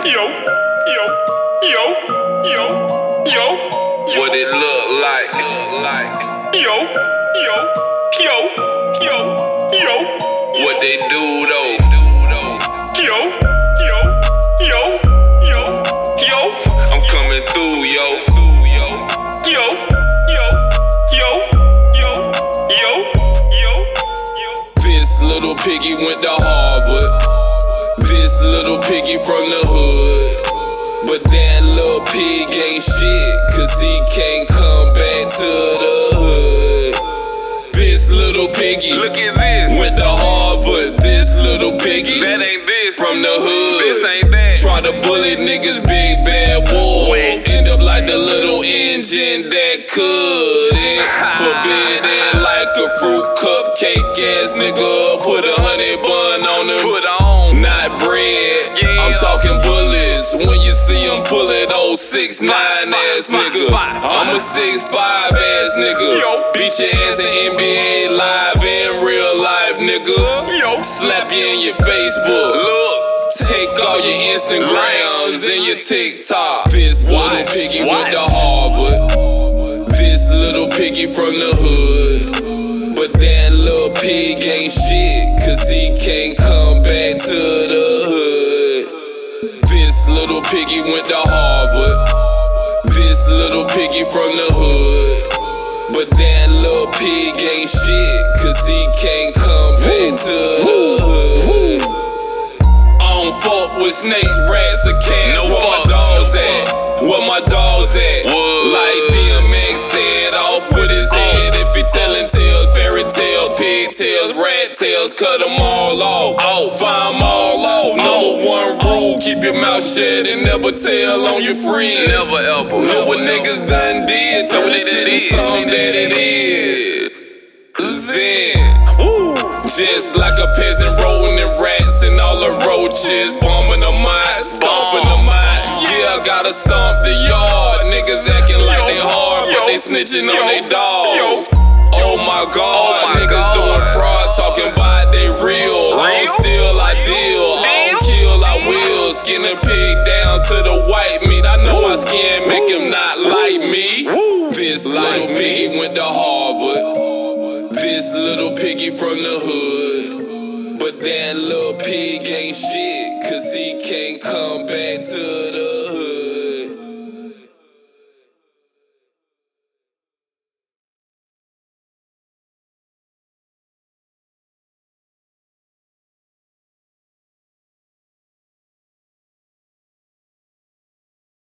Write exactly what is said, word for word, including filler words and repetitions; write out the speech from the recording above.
yo, yo, yo, yo, yo. What it look like? Like Yo, yo, yo, yo, yo. what they do though? Yo, yo, yo, yo, yo. I'm coming through, yo. Yo, yo, yo, yo, yo, yo, yo. This little piggy went to Harvard. This little piggy from the hood. But that little pig ain't shit, cause he can't come back to the hood. This little piggy Look at this. went to Harvard. This little piggy That ain't this. from the hood. This ain't that. Try to bully niggas, big bad wolf. Wait. End up like the little engine that couldn't. Forbid it like a fruit cupcake ass nigga. Put a honey bun on him. Put on. Not bread, Yeah. I'm talking bullets. When you see him pull it, old six nine ass nigga. I'm a six five ass nigga. Yo. Beat your ass in N B A live in real life, nigga. Yo. Slap you in your Facebook. Look. Take all your Instagrams and your TikTok. This little piggy went to Watch. Harvard. This little piggy from the hood. But that little pig ain't shit, cause he can't come back to the hood. This little piggy went to Harvard. This little piggy from the hood. But that little pig ain't shit, cause he can't come back to the hood. I don't fuck with snakes, rats, or cats. No Where my fucks, dogs no at? Where my dogs at? What? Like D M X said, off with his head. If he telling tales, fairy tale, pigtails, rat tails, cut them all off. Oh, find them all off. Number one rule, keep your mouth shut and never tell on your friends. Never ever. Look what niggas done did, turn What this they shit did. into something that it is. Zen. Just like a peasant rolling in rats and all the roaches, bombing the mind, stomping the mind. Yeah, I gotta stomp the yard. Niggas acting like they hard, but they snitching on they dogs. Oh my god, Oh my niggas God. doing fraud, talking about they real. I don't Real? steal, I deal. I don't kill, I will. Skin a pig down to the white meat. I know my skin make him not like me. This little piggy went to Harvard. This little piggy from the hood. But that little pig ain't shit, cause he can't come back to the